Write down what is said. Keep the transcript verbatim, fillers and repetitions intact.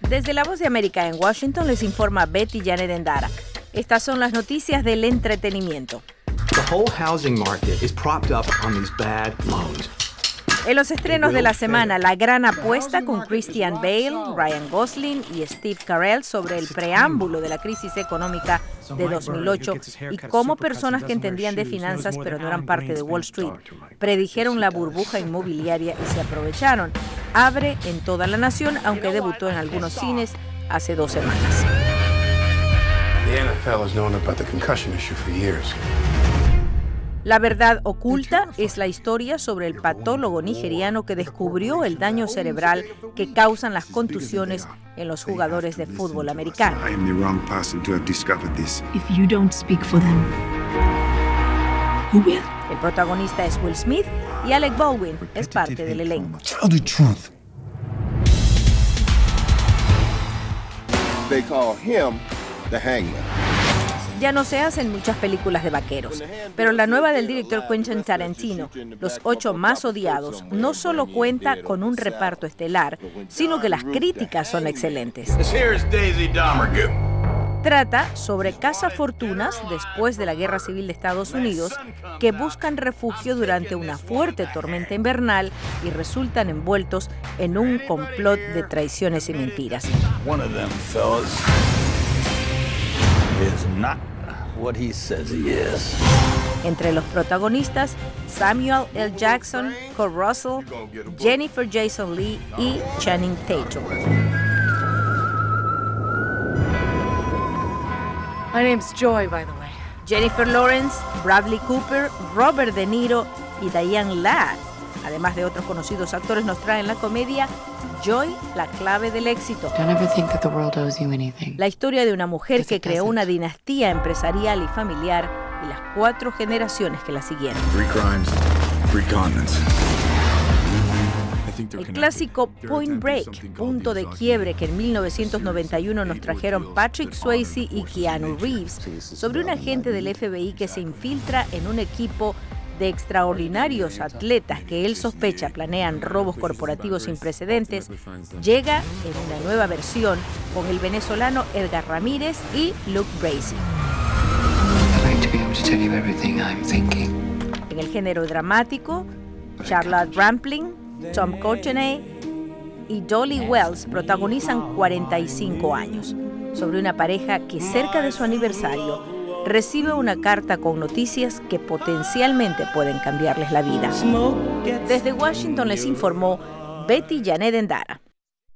Desde La Voz de América en Washington les informa Betty Janet Endara. Estas son las noticias del entretenimiento. The whole housing market is propped up on these bad loans. En los estrenos de la semana, La Gran Apuesta con Christian Bale, Ryan Gosling y Steve Carell sobre el preámbulo de la crisis económica de dos mil ocho y cómo personas que entendían de finanzas pero no eran parte de Wall Street predijeron la burbuja inmobiliaria y se aprovecharon. Abre en toda la nación, aunque debutó en algunos cines hace dos semanas. The N F L has known about the concussion issue for years. La verdad oculta es la historia sobre el patólogo nigeriano que descubrió el daño cerebral que causan las contusiones en los jugadores de fútbol americano. I am the wrong person to have discovered this. If you don't speak for them, who will? El protagonista es Will Smith y Alec Baldwin es parte del elenco. Tell the truth. They call him the Hangman. Ya no se hacen muchas películas de vaqueros, pero la nueva del director Quentin Tarantino, Los Ocho Más Odiados, no solo cuenta con un reparto estelar, sino que las críticas son excelentes. Trata sobre cazafortunas después de la Guerra Civil de Estados Unidos que buscan refugio durante una fuerte tormenta invernal y resultan envueltos en un complot de traiciones y mentiras. Is not what he says he is. Entre los protagonistas, Samuel L. Jackson, Kurt Russell, Jennifer Jason Leigh y Channing Tatum. My name's Joy, by the way. Jennifer Lawrence, Bradley Cooper, Robert De Niro y Diane Ladd, además de otros conocidos actores, nos traen la comedia Joy, la clave del éxito. Don't ever think that the world owes you anything. La historia de una mujer que creó una dinastía empresarial y familiar y las cuatro generaciones que la siguieron. Three crimes, three continents. El clásico Point Break, punto de quiebre, que en mil novecientos noventa y uno nos trajeron Patrick Swayze y Keanu Reeves, sobre un agente del F B I que se infiltra en un equipo de extraordinarios atletas que él sospecha planean robos corporativos sin precedentes, llega en una nueva versión con el venezolano Edgar Ramírez y Luke Bracey. En el género dramático, Charlotte Rampling, Tom Courtenay y Dolly Wells protagonizan cuarenta y cinco años, sobre una pareja que cerca de su aniversario recibe una carta con noticias que potencialmente pueden cambiarles la vida. Desde Washington les informó Betty Janet Endara.